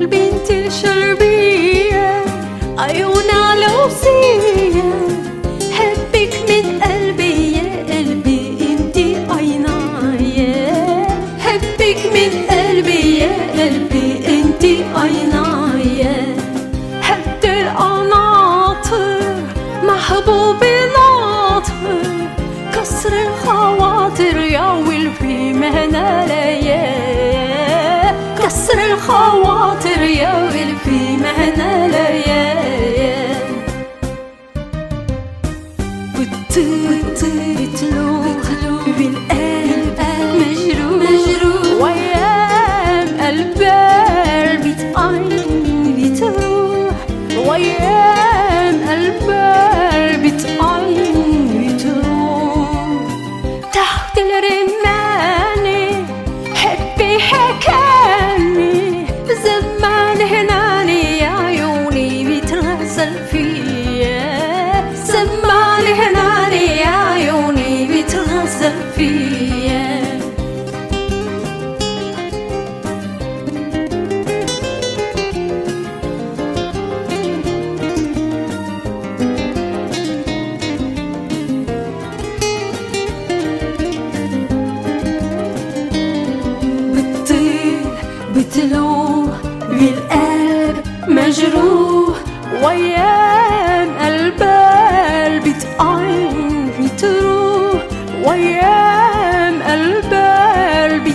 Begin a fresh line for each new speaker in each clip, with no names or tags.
البنت الشربية عيونها لوسية، حبك من قلبي يا قلبي انتي عينايا، حبك من قلبي يا قلبي انتي عينايا، حد القناطر محبوبي ناطر، كسر الخواطر يا ولفي مهناليا، كسر الخواطر يا ولفي مهناليا. بتلوح بالقلب مجروح، وايام قلبي بتروح، وايام قلبي بتروح، تحت الرمانة حبي حكاني، زمان هناني يا عيوني بترسل فيا، زمان هناني يا عيوني بترسل فيا. بتلوح بالقلب مجروح، وايام قلبي بتروح، وايام قلبي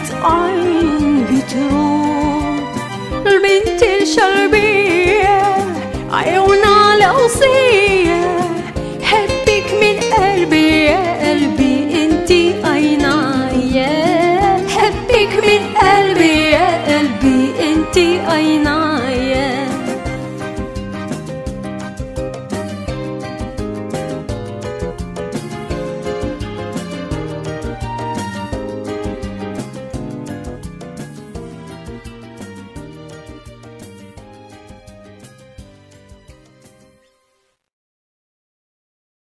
بتروح. البنت الشربية عيونها لوسية،